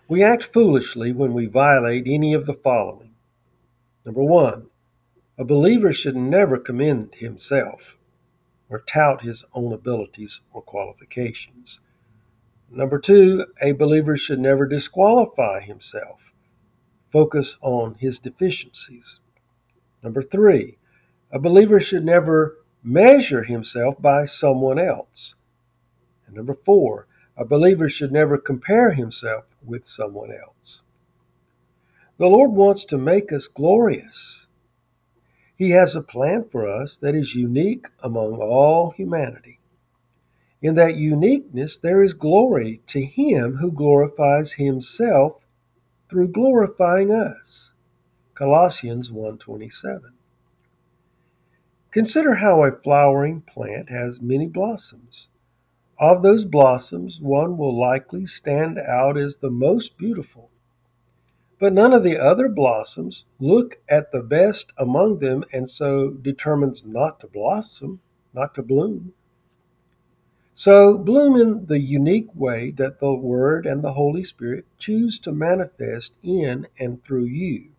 We act foolishly when we violate any of the following. Number one, a believer should never commend himself or tout his own abilities or qualifications. Number two, a believer should never disqualify himself, focus on his deficiencies. Number three, a believer should never measure himself by someone else. And number four, a believer should never compare himself with someone else. The Lord wants to make us glorious. He has a plan for us that is unique among all humanity. In that uniqueness, there is glory to Him who glorifies Himself through glorifying us. Colossians 1:27. Consider how a flowering plant has many blossoms. Of those blossoms, one will likely stand out as the most beautiful. But none of the other blossoms look at the best among them and so determines not to blossom, not to bloom. So bloom in the unique way that the Word and the Holy Spirit choose to manifest in and through you.